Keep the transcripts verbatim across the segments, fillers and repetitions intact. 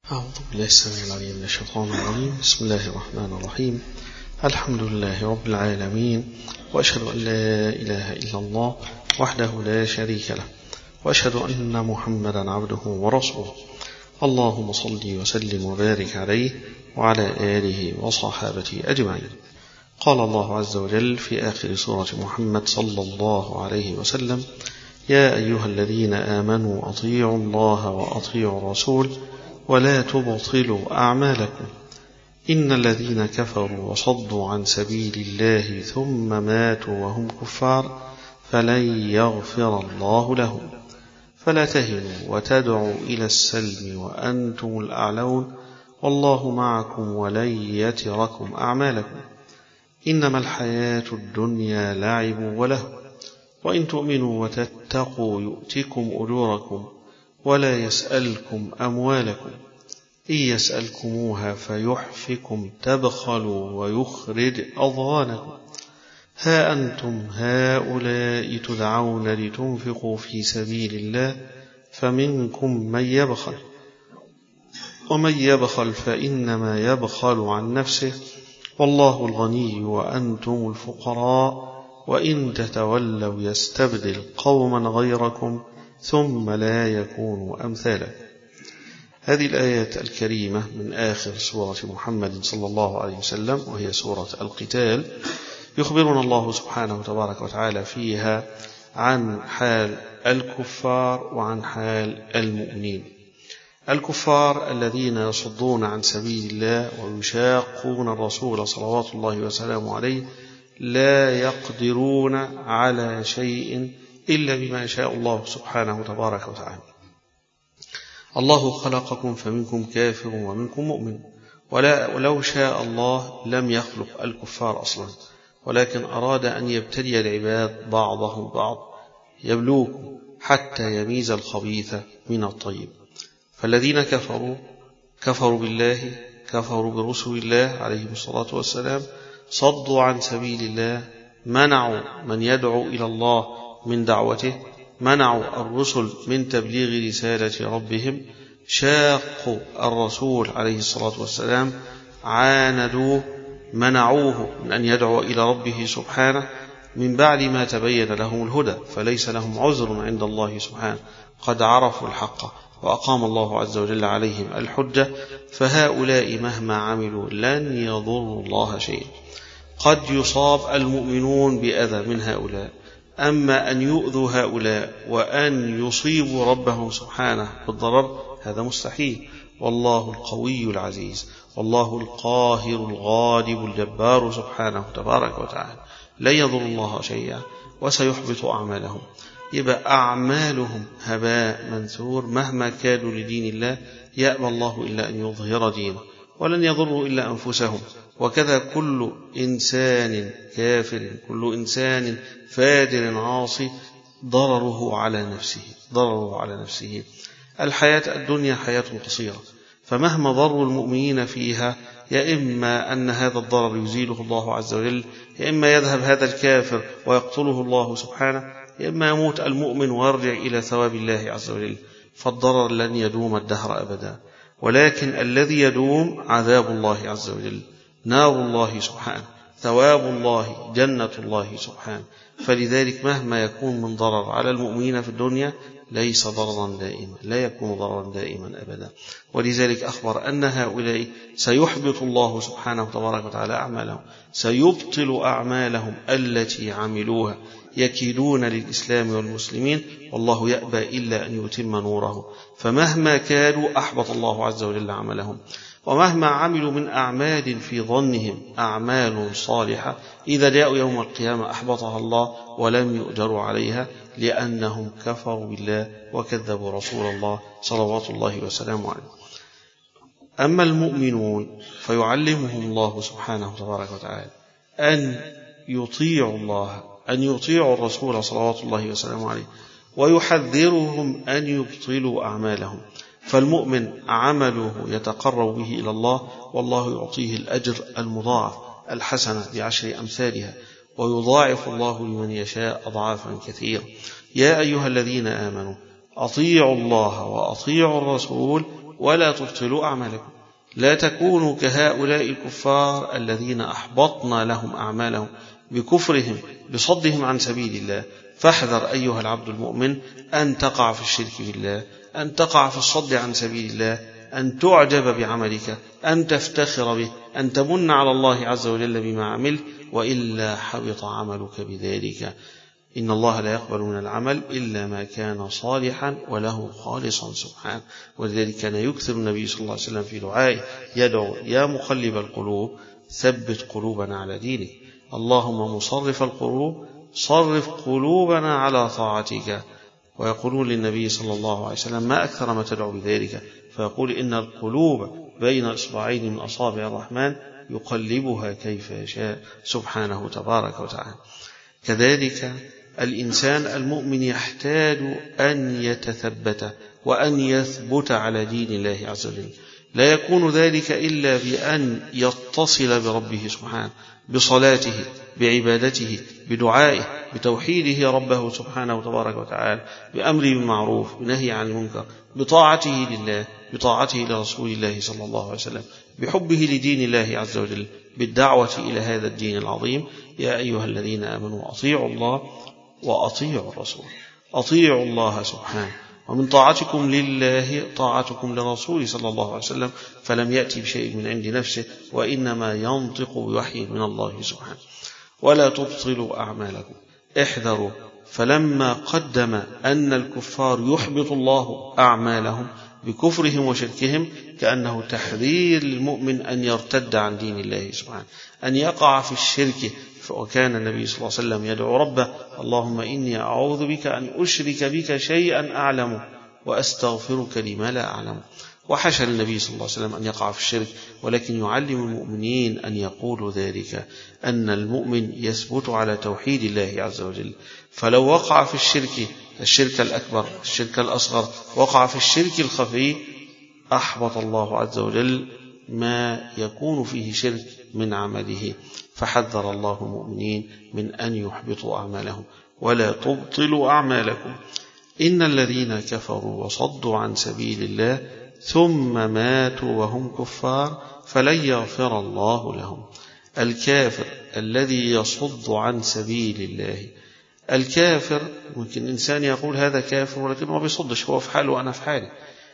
أعوذ بالله السميع العليم من الشيطان الرجيم. بسم الله الرحمن الرحيم. الحمد لله رب العالمين، وأشهد أن لا إله إلا الله وحده لا شريك له، وأشهد أن محمدا عبده ورسوله. اللهم صل وسلم وبارك عليه وعلى آله وصحابته أجمعين. قال الله عز وجل في آخر سورة محمد صلى الله عليه وسلم: يا أيها الذين آمنوا أطيعوا الله وأطيعوا الرسول ولا تبطلوا أعمالكم إن الذين كفروا وصدوا عن سبيل الله ثم ماتوا وهم كفار فلن يغفر الله لهم فلا تهنوا وتدعوا إلى السلم وأنتم الأعلون والله معكم ولن يتركم أعمالكم إنما الحياة الدنيا لعب وله وإن تؤمنوا وتتقوا يؤتكم أجوركم ولا يسألكم أموالكم إن يسألكموها فيحفكم تبخلوا ويخرج أضغانكم ها أنتم هؤلاء تدعون لتنفقوا في سبيل الله فمنكم من يبخل ومن يبخل فإنما يبخل عن نفسه والله الغني وأنتم الفقراء وإن تتولوا يستبدل قوما غيركم ثم لا يكونوا أمثالا. هذه الآيات الكريمة من آخر سورة محمد صلى الله عليه وسلم، وهي سورة القتال، يخبرنا الله سبحانه وتبارك وتعالى فيها عن حال الكفار وعن حال المؤمنين. الكفار الذين يصدون عن سبيل الله ويشاقون الرسول صلوات الله وسلامه عليه لا يقدرون على شيء إلا بما شاء الله سبحانه وتبارك وتعالى. الله خلقكم فمنكم كافر ومنكم مؤمن، ولو شاء الله لم يخلق الكفار أصلا، ولكن أراد أن يبتلي العباد بعضهم بعض يبلوكم حتى يميز الخبيث من الطيب. فالذين كفروا كفروا بالله، كفروا برسل الله عليهم الصلاة والسلام، صدوا عن سبيل الله، منعوا من يدعو إلى الله من دعوته، منعوا الرسل من تبليغ رسالة ربهم، شاقوا الرسول عليه الصلاة والسلام، عاندوه، منعوه من أن يدعو إلى ربه سبحانه من بعد ما تبين لهم الهدى، فليس لهم عذر عند الله سبحانه، قد عرفوا الحق وأقام الله عز وجل عليهم الحجة، فهؤلاء مهما عملوا لن يضروا الله شيئا. قد يصاب المؤمنون بأذى من هؤلاء، أما أن يؤذوا هؤلاء وأن يصيبوا ربهم سبحانه بالضرر هذا مستحيل. والله القوي العزيز، والله القاهر الغالب الجبار سبحانه تبارك وتعالى، لا يضر الله شيئا وسيحبط أعمالهم. يبقى أعمالهم هباء منثور مهما كانوا لدين الله، يأبى الله إلا أن يظهر دينه، ولن يضروا إلا أنفسهم. وكذا كل إنسان كافر، كل إنسان فاجر عاصي ضرره على نفسه، ضرره على نفسه. الحياة الدنيا حياة قصيرة، فمهما ضر المؤمنين فيها يا إما أن هذا الضرر يزيله الله عز وجل، يا إما يذهب هذا الكافر ويقتله الله سبحانه، يا إما يموت المؤمن ويرجع إلى ثواب الله عز وجل. فالضرر لن يدوم الدهر أبدا، ولكن الذي يدوم عذاب الله عز وجل، نار الله سبحانه، ثواب الله، جنة الله سبحانه. فلذلك مهما يكون من ضرر على المؤمنين في الدنيا ليس ضررا دائما، لا يكون ضررا دائما أبدا. ولذلك أخبر أن هؤلاء سيحبط الله سبحانه تبارك وتعالى أعمالهم، سيبطل أعمالهم التي عملوها، يكيدون للإسلام والمسلمين، والله يأبى إلا أن يتم نوره. فمهما كادوا أحبط الله عز وجل عملهم، ومهما عملوا من أعمال في ظنهم أعمال صالحة إذا جاءوا يوم القيامة أحبطها الله ولم يؤجروا عليها، لأنهم كفروا بالله وكذبوا رسول الله صلوات الله وسلامه عليه. أما المؤمنون فيعلمهم الله سبحانه تبارك وتعالى أن يطيعوا الله، أن يطيعوا الرسول صلوات الله وسلامه عليه، ويحذرهم أن يبطلوا أعمالهم. فالمؤمن عمله يتقرب به إلى الله، والله يعطيه الأجر المضاعف، الحسنة بعشر أمثالها، ويضاعف الله لمن يشاء أضعافا كثيرة. يا أيها الذين آمنوا أطيعوا الله وأطيعوا الرسول ولا تبطلوا أعمالكم. لا تكونوا كهؤلاء الكفار الذين أحبطنا لهم أعمالهم بكفرهم بصدهم عن سبيل الله. فاحذر أيها العبد المؤمن أن تقع في الشرك بالله، أن تقع في الصد عن سبيل الله، أن تعجب بعملك، أن تفتخر به، أن تمن على الله عز وجل بما عملت، وإلا حبط عملك بذلك. إن الله لا يقبل من العمل إلا ما كان صالحا وله خالصا سبحانه. ولذلك كان يكثر النبي صلى الله عليه وسلم في دعائه يدعو: يا مقلب القلوب ثبت قلوبنا على دينك، اللهم مصرف القلوب صرف قلوبنا على طاعتك. ويقولون للنبي صلى الله عليه وسلم: ما أكثر ما تدعو بذلك؟ فيقول: إن القلوب بين إصبعين من أصابع الرحمن يقلبها كيف يشاء سبحانه تبارك وتعالى. كذلك الإنسان المؤمن يحتاج أن يتثبت وأن يثبت على دين الله عز وجل. لا يكون ذلك إلا بأن يتصل بربه سبحانه، بصلاته، بعبادته، بدعائه، بتوحيده ربه سبحانه تبارك وتعالى، بأمره بالمعروف، بنهي عن المنكر، بطاعته لله، بطاعته لرسول الله صلى الله عليه وسلم، بحبه لدين الله عز وجل، بالدعوة إلى هذا الدين العظيم. يا أيها الذين آمنوا أطيعوا الله وأطيعوا الرسول. أطيعوا الله سبحانه، ومن طاعتكم لله طاعتكم لرسوله صلى الله عليه وسلم، فلم يأتي بشيء من عند نفسه، وإنما ينطق بوحي من الله سبحانه. ولا تبطلوا أعمالكم. احذروا، فلما قدم أن الكفار يحبط الله أعمالهم بكفرهم وشركهم كأنه تحذير للمؤمن أن يرتد عن دين الله سبحانه، أن يقع في الشرك. وكان النبي صلى الله عليه وسلم يدعو ربه: اللهم إني أعوذ بك أن أشرك بك شيئا أعلم وأستغفرك لما لا أعلم. وحاشا للنبي صلى الله عليه وسلم أن يقع في الشرك، ولكن يعلم المؤمنين أن يقولوا ذلك، أن المؤمن يثبت على توحيد الله عز وجل. فلو وقع في الشرك، الشرك الأكبر، الشرك الأصغر، وقع في الشرك الخفي، أحبط الله عز وجل ما يكون فيه شرك من عمله. فحذر الله المؤمنين من أن يحبطوا أعمالهم. ولا تبطلوا أعمالكم. إن الذين كفروا وصدوا عن سبيل الله ثم ماتوا وهم كفار فلن يغفر الله لهم. الكافر الذي يصد عن سبيل الله، الكافر ممكن إنسان يقول هذا كافر ولكن هو بيصدش، هو في حاله وأنا في حالي.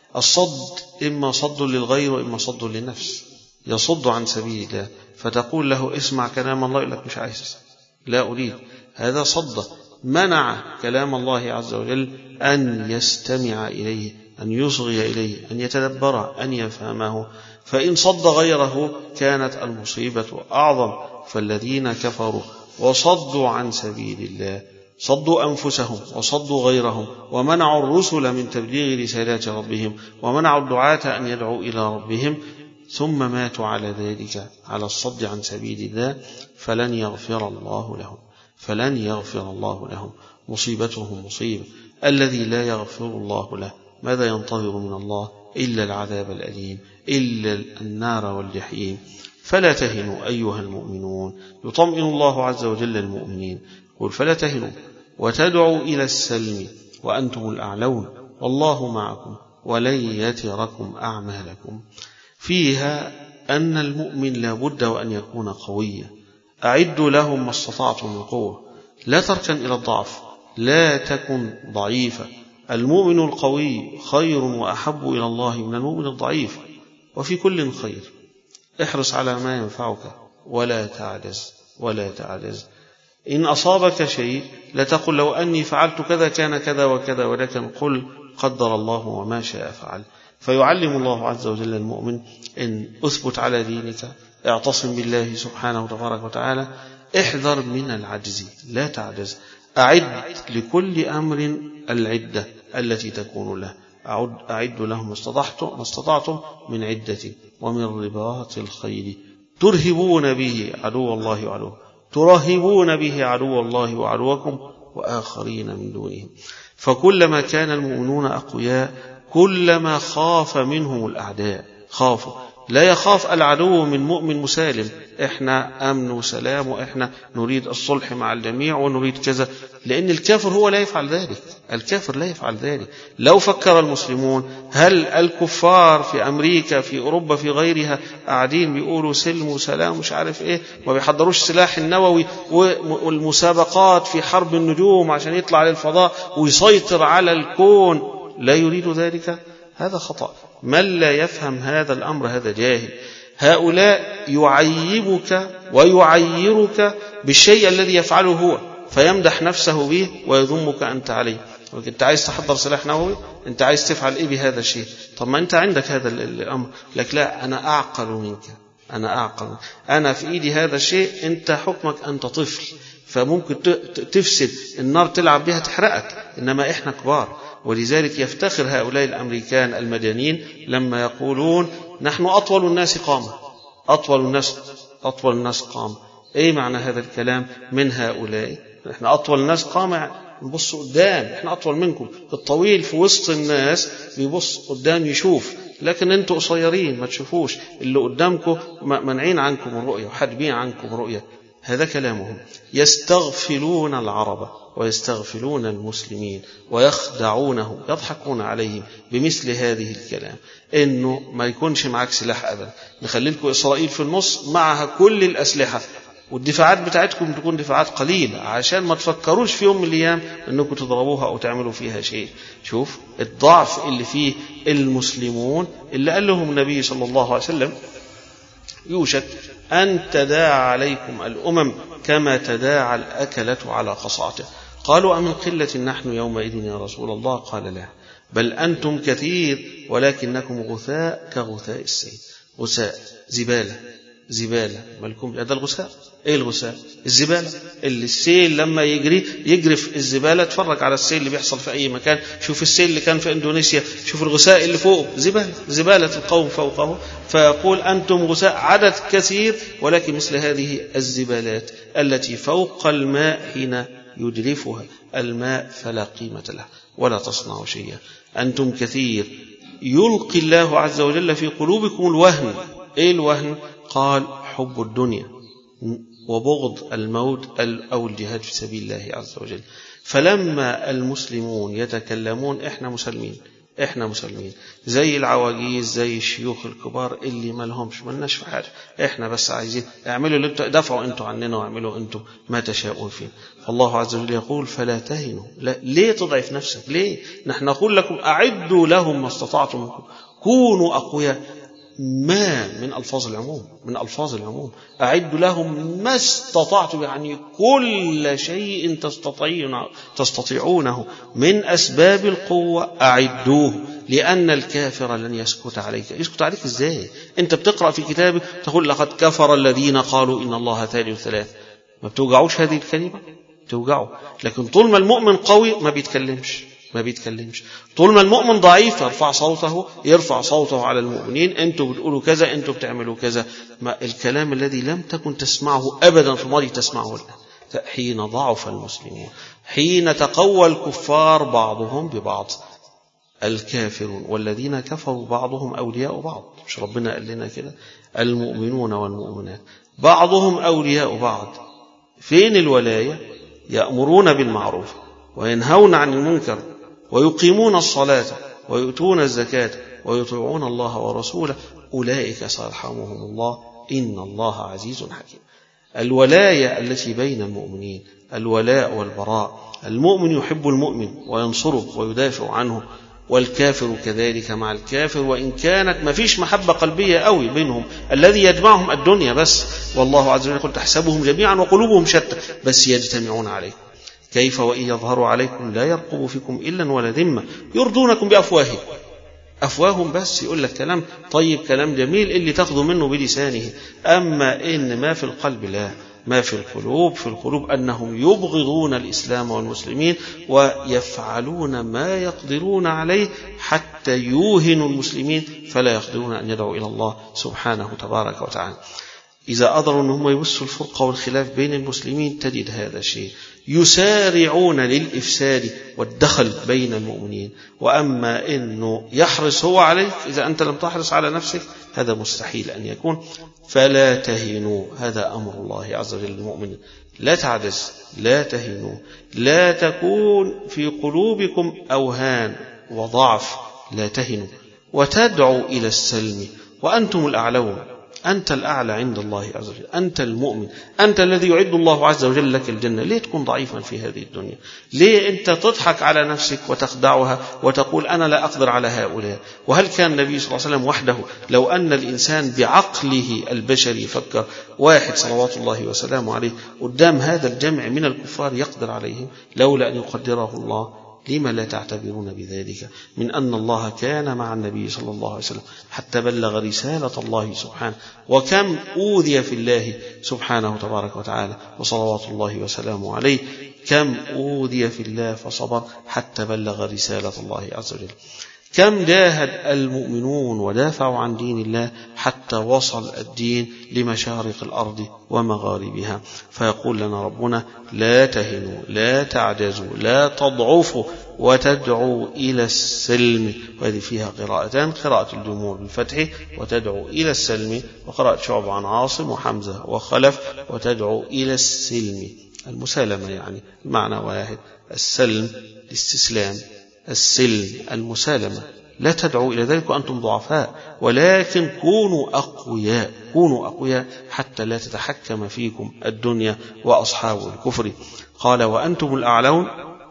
الصد إما صد للغير وإما صد للنفس. يصد عن سبيل الله فتقول له اسمع كلام الله، يقول لك مش عايز، لا أريد. هذا صد، منع كلام الله عز وجل أن يستمع إليه، أن يصغي إليه، أن يتدبره، أن يفهمه. فإن صد غيره كانت المصيبة أعظم. فالذين كفروا وصدوا عن سبيل الله صدوا أنفسهم وصدوا غيرهم، ومنعوا الرسل من تبليغ رسالات ربهم، ومنعوا الدعاة أن يدعوا إلى ربهم، ثم ماتوا على ذلك، على الصد عن سبيل الله، فلن يغفر الله لهم. فلن يغفر الله لهم. مصيبتهم مصيبة. الذي لا يغفر الله له ماذا ينتظر من الله إلا العذاب الأليم، إلا النار والجحيم. فلا تهنوا أيها المؤمنون. يطمئن الله عز وجل المؤمنين، قل فلا تهنوا وتدعوا إلى السلم وأنتم الأعلون والله معكم ولن يتركم أعمالكم. فيها أن المؤمن لا بد وأن يكون قويا. أعدوا لهم ما استطعتم من قوة، لا تركن إلى الضعف، لا تكن ضعيفا. المؤمن القوي خير وأحب إلى الله من المؤمن الضعيف، وفي كل خير. احرص على ما ينفعك ولا تعجز ولا تعجز. إن أصابك شيء لا تقل لو أني فعلت كذا كان كذا وكذا، ولكن قل قدر الله وما شاء فعل. فيعلم الله عز وجل المؤمن إن أثبت على دينك، اعتصم بالله سبحانه وتبارك وتعالى، احذر من العجز، لا تعجز. أعد لكل أمر العدة التي تكون له. أعد, أعد لهم ما استطعتم من عدة ومن رباط الخيل ترهبون به عدو الله وعدوه، ترهبون به عدو الله وعدوكم وآخرين من دونهم. فكلما كان المؤمنون أقوياء كلما خاف منهم الأعداء، خافوا. لا يخاف العدو من مؤمن مسالم، احنا امن وسلام واحنا نريد الصلح مع الجميع ونريد كذا، لان الكافر هو لا يفعل ذلك. الكافر لا يفعل ذلك. لو فكر المسلمون، هل الكفار في امريكا في اوروبا في غيرها قاعدين بيقولوا سلم وسلام مش عارف ايه، ما بيحضروش سلاح النووي والمسابقات في حرب النجوم عشان يطلع للفضاء ويسيطر على الكون؟ لا يريد ذلك. هذا خطأ. من لا يفهم هذا الأمر هذا جاهل. هؤلاء يعيبك ويعيرك بالشيء الذي يفعله هو، فيمدح نفسه به ويذمك أنت عليه. أنت عايز تحضر سلاح نووي؟ أنت عايز تفعل إيه بهذا الشيء؟ طب ما أنت عندك هذا الأمر. لك لا، أنا أعقل منك، أنا أعقل، أنا في إيدي هذا الشيء، أنت حكمك أنت طفل، فممكن تفسد النار تلعب بها تحرقك، إنما إحنا كبار. ولذلك يفتخر هؤلاء الأمريكان المدنيين لما يقولون نحن أطول الناس قامة. أطول الناس أطول الناس قامة. إيه معنى هذا الكلام من هؤلاء؟ نحن أطول الناس قامة، نبص قدام، إحنا أطول منكم. الطويل في وسط الناس بيبص قدام يشوف، لكن أنتوا قصيرين ما تشوفوش، اللي قدامكم منعين عنكم الرؤية وحاجبين عنكم الرؤية. هذا كلامهم. يستغفلون العرب ويستغفلون المسلمين ويخدعونهم، يضحكون عليهم بمثل هذه الكلام، إنه ما يكونش معك سلاح أبدا، نخلي لكم إسرائيل في النص معها كل الأسلحة، والدفاعات بتاعتكم تكون دفاعات قليلة عشان ما تفكروش في يوم من الأيام أنكم تضربوها أو تعملوا فيها شيء. شوف الضعف اللي فيه المسلمون، اللي قال لهم النبي صلى الله عليه وسلم يوشك أن تداعى عليكم الأمم كما تداعى الأكلة على قصعته. قالوا أمن قلة نحن يومئذ يا رسول الله؟ قال لا، بل أنتم كثير ولكنكم غثاء كغثاء السيل. غثاء زبالة، زبالة مالكم. هذا الغثاء. ايه الغثاء؟ الزبالة. اللي السيل لما يجري يجرف الزبالة. اتفرج على السيل اللي بيحصل في اي مكان، شوف السيل اللي كان في اندونيسيا، شوف الغثاء اللي فوق، زبالة، زبالة القوم فوقه. فيقول انتم غثاء، عدد كثير ولكن مثل هذه الزبالات التي فوق الماء حين يجرفها الماء فلا قيمة له ولا تصنع شيئا. انتم كثير. يلقي الله عز وجل في قلوبكم الوهن. ايه الوهن؟ قال حب الدنيا وبغض الموت أو الجهاد في سبيل الله عز وجل. فلما المسلمون يتكلمون احنا مسلمين، احنا مسلمين زي العواجيز زي الشيوخ الكبار اللي ما لهمش ملناش في حاجة، احنا بس عايزين اعملوا اللي انتوا، دفعوا انتوا عننا واعملوا انتوا ما تشاءون فيه. فالله عز وجل يقول فلا تهنوا. لا. ليه تضعف نفسك؟ ليه؟ نحن نقول لكم أعدوا لهم ما استطعتم، كونوا أقوياء. ما من ألفاظ العموم، من ألفاظ العموم. أعدوا لهم ما استطعتم، يعني كل شيء تستطيعون تستطيعونه من أسباب القوة أعدوه، لأن الكافر لن يسكت عليك. يسكت عليك إزاي؟ أنت بتقرأ في كتابك تقول لقد كفر الذين قالوا إن الله ثالث ثلاث. ما بتوجعوش هذه الكلمة؟ توجعوا. لكن طول ما المؤمن قوي ما بيتكلمش، ما بيتكلمش. طول ما المؤمن ضعيف يرفع صوته، يرفع صوته على المؤمنين، انتوا بتقولوا كذا، انتوا بتعملوا كذا. ما الكلام الذي لم تكن تسمعه أبدا في الماضي تسمعه الآن. حين ضعف المسلمون، حين تقوى الكفار بعضهم ببعض. الكافرون والذين كفروا بعضهم أولياء بعض، مش ربنا قال لنا كده؟ المؤمنون والمؤمنات بعضهم أولياء بعض. فين الولاية؟ يأمرون بالمعروف وينهون عن المنكر ويقيمون الصلاة ويؤتون الزكاة ويطيعون الله ورسوله أولئك سيرحمهم الله إن الله عزيز حكيم. الولاية التي بين المؤمنين، الولاء والبراء. المؤمن يحب المؤمن وينصره ويدافع عنه، والكافر كذلك مع الكافر، وإن كانت ما فيش محبة قلبية قوي بينهم، الذي يجمعهم الدنيا بس. والله عز وجل يقول تحسبهم جميعا وقلوبهم شتى بس يجتمعون عليه. كيف وإن يظهروا عليكم لا يرقبوا فيكم إلا ولا ذمة يرضونكم بأفواههم. أفواههم بس يقول لك كلام طيب، كلام جميل اللي تاخذوا منه بلسانه، أما إن ما في القلب لا، ما في القلوب. في القلوب أنهم يبغضون الإسلام والمسلمين ويفعلون ما يقدرون عليه حتى يوهنوا المسلمين فلا يقدرون أن يدعوا إلى الله سبحانه تبارك وتعالى. إذا قدروا أنهم يبثوا الفرقة والخلاف بين المسلمين تجد هذا الشيء، يسارعون للإفساد والدخل بين المؤمنين. وأما أنه يحرص هو عليك، إذا أنت لم تحرص على نفسك هذا مستحيل أن يكون. فلا تهنوا، هذا أمر الله عز وجل للمؤمنين، لا تعجز، لا تهنوا، لا تكون في قلوبكم أوهان وضعف، لا تهنوا، وتدعوا إلى السلم وأنتم الأعلون. أنت الأعلى عند الله عز وجل، أنت المؤمن، أنت الذي يعد الله عز وجل لك الجنة. ليه تكون ضعيفا في هذه الدنيا؟ ليه أنت تضحك على نفسك وتخدعها وتقول أنا لا أقدر على هؤلاء؟ وهل كان النبي صلى الله عليه وسلم وحده؟ لو أن الإنسان بعقله البشري فكر واحد صلوات الله وسلامه عليه قدام هذا الجمع من الكفار يقدر عليهم لولا أن يقدره الله؟ لما لا تعتبرون بذلك من أن الله كان مع النبي صلى الله عليه وسلم حتى بلغ رسالة الله سبحانه؟ وكم أوذي في الله سبحانه تبارك وتعالى وصلوات الله وسلامه عليه، كم أوذي في الله فصبر حتى بلغ رسالة الله عز وجل. كم جاهد المؤمنون ودافعوا عن دين الله حتى وصل الدين لمشارق الأرض ومغاربها. فيقول لنا ربنا لا تهنوا، لا تعجزوا، لا تضعفوا، وتدعوا إلى السلم. وهذه فيها قراءتان، قراءة الجمهور بالفتح وتدعوا إلى السلم، وقراءة شعبة عن عاصم وحمزة وخلف وتدعوا إلى السلم، المسالمة، يعني المعنى واحد، السلم الاستسلام، السلم المسالمة. لا تدعوا إلى ذلك وأنتم ضعفاء، ولكن كونوا أقوياء، كونوا أقوياء حتى لا تتحكم فيكم الدنيا وأصحاب الكفر. قال وأنتم الأعلون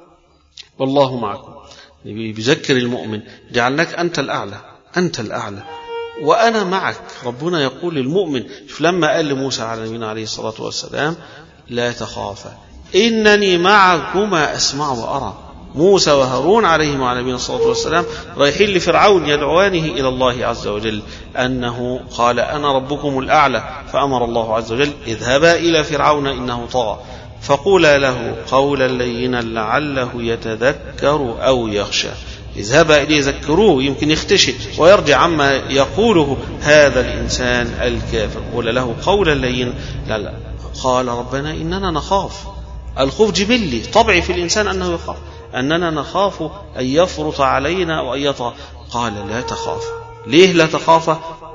والله معكم، بيذكر المؤمن جعلناك أنت الأعلى، أنت الأعلى وأنا معك. ربنا يقول للمؤمن، لما قال لموسى على نبينا عليه الصلاة والسلام لا تخافا إنني معكما أسمع وأرى. موسى وهارون عليهم وعلى نبينا الصلاة والسلام رايحين لفرعون يدعوانه إلى الله عز وجل، أنه قال أنا ربكم الأعلى، فأمر الله عز وجل اذهبا إلى فرعون إنه طغى فقولا له قولا لينا لعله يتذكر أو يخشى. اذهبا إليه، ذكروه يمكن يختشي ويرجع عما يقوله هذا الإنسان الكافر. قول له قولا لينا، لا لا قال ربنا إننا نخاف. الخوف جبلي طبعي في الإنسان أنه يخاف، أننا نخاف أن يفرط علينا أو أن يطغى. قال لا تخاف. ليه لا تخاف؟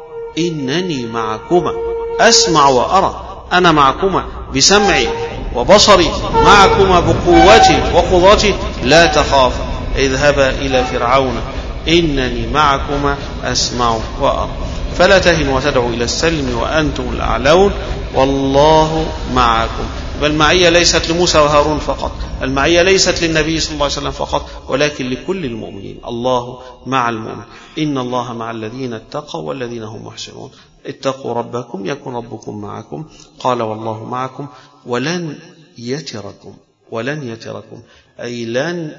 إنني معكما أسمع وأرى، أنا معكما بسمعي وبصري، معكما بقوتي وقدرتي، لا تخاف. اذهبا إلى فرعون إنني معكما أسمع وأرى. فلا تهنوا وتدعوا إلى السلم وأنتم الأعلون والله معكم. فالمعية ليست لموسى وهارون فقط، المعية ليست للنبي صلى الله عليه وسلم فقط، ولكن لكل المؤمنين. الله مع المؤمن، إن الله مع الذين اتقوا والذين هم محسنون. اتقوا ربكم يكن ربكم معكم. قال والله معكم ولن يتركم، ولن يتركم أي لن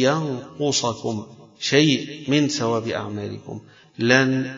ينقصكم شيء من ثواب أعمالكم، لن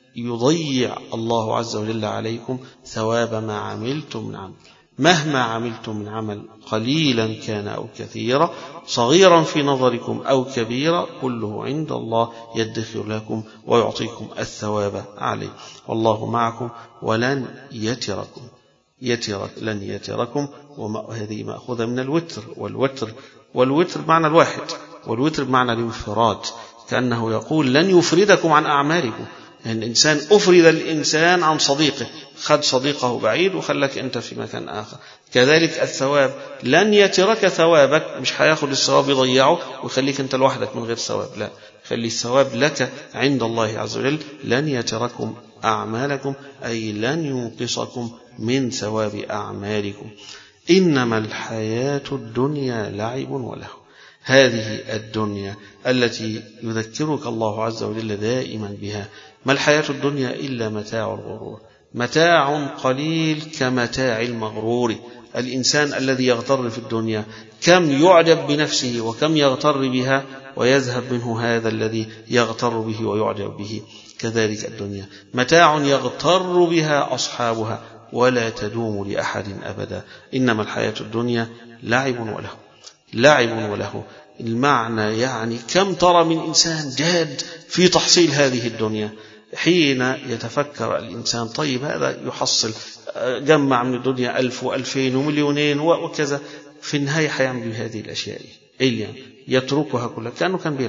يضيع الله عز وجل عليكم ثواب ما عملتم من عمل، مهما عملتم من عمل قليلا كان أو كثيرا، صغيرا في نظركم أو كبيرا، كله عند الله يدخر لكم ويعطيكم الثواب عليه. والله معكم ولن يتركم، يترك لن يتركم، وهذه مأخوذة من الوتر، والوتر والوتر معنى الواحد، والوتر بمعنى الانفراد، كأنه يقول لن يفردكم عن أعمالكم. يعني الإنسان أفرد الإنسان عن صديقه، خد صديقه بعيد وخلك أنت في مكان آخر. كذلك الثواب لن يترك ثوابك، مش هياخد الثواب يضيعه ويخليك أنت لوحدك من غير ثواب، لا، خلي الثواب لك عند الله عز وجل. لن يتركم أعمالكم أي لن ينقصكم من ثواب أعمالكم. إنما الحياة الدنيا لعب ولهو. هذه الدنيا التي يذكرك الله عز وجل دائما بها. ما الحياة الدنيا إلا متاع الغرور، متاع قليل كمتاع المغرور. الإنسان الذي يغتر في الدنيا كم يعجب بنفسه وكم يغتر بها ويذهب منه هذا الذي يغتر به ويعجب به. كذلك الدنيا متاع يغتر بها أصحابها ولا تدوم لأحد أبدا. إنما الحياة الدنيا لعب وله، لعب وله. المعنى يعني كم ترى من إنسان جاد في تحصيل هذه الدنيا، حين يتفكر الإنسان طيب هذا يحصل جمع من الدنيا ألف وألفين ومليونين وكذا، في النهاية حيعمل بهذه الأشياء إيه؟ يتركها كلها كأنه كان بيلعب،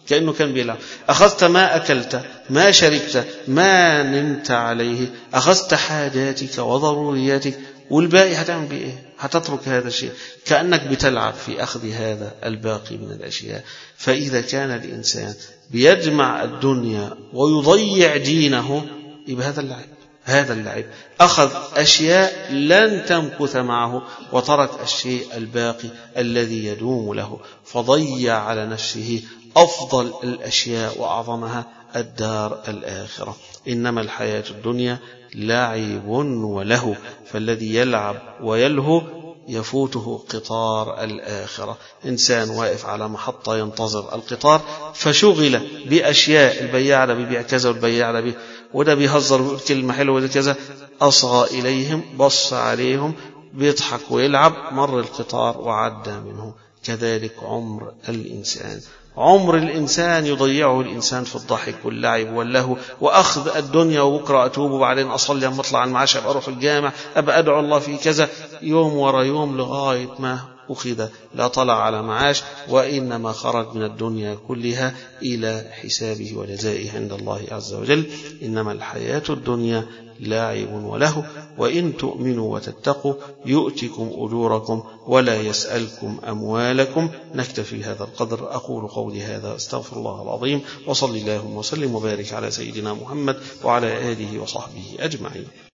كأنه كان بيلعب. أخذت ما أكلت، ما شربت، ما نمت عليه، أخذت حاجاتك وضرورياتك، والباقي هتعمل بيه إيه؟ هتترك هذا الشيء، كأنك بتلعب في أخذ هذا الباقي من الأشياء. فإذا كان الإنسان بيجمع الدنيا ويضيع دينه، يبقى هذا اللعب. هذا اللعب أخذ أشياء لن تمكث معه، وترك الشيء الباقي الذي يدوم له، فضيع على نفسه أفضل الأشياء وأعظمها الدار الآخرة. إنما الحياة الدنيا لعب وله، فالذي يلعب ويلهو يفوته قطار الآخرة. إنسان واقف على محطة ينتظر القطار، فشغل بأشياء، البياع ده بيبيع كذا والبياع ده بي وده بيهزر ويقول كلمة حلوة وده كذا، أصغى إليهم، بص عليهم، بيضحك ويلعب، مر القطار وعدى منه. كذلك عمر الإنسان، عمر الإنسان يضيعه الإنسان في الضحك واللعب واللهو وأخذ الدنيا، وبكرة أتوب وبعدين أصلي لما أطلع المعاش أبقى أروح الجامع، أبقى أدعو الله في كذا، يوم ورا يوم لغاية ما أخذ لا طلع على معاش، وإنما خرج من الدنيا كلها إلى حسابه وجزائه عند الله عز وجل. إنما الحياة الدنيا لاعب وله، وإن تؤمنوا وتتقوا يؤتكم أجوركم ولا يسألكم أموالكم. نكتفي بهذا القدر. أقول قولي هذا، استغفر الله العظيم، وصلي اللهم وسلم وبارك على سيدنا محمد وعلى آله وصحبه أجمعين.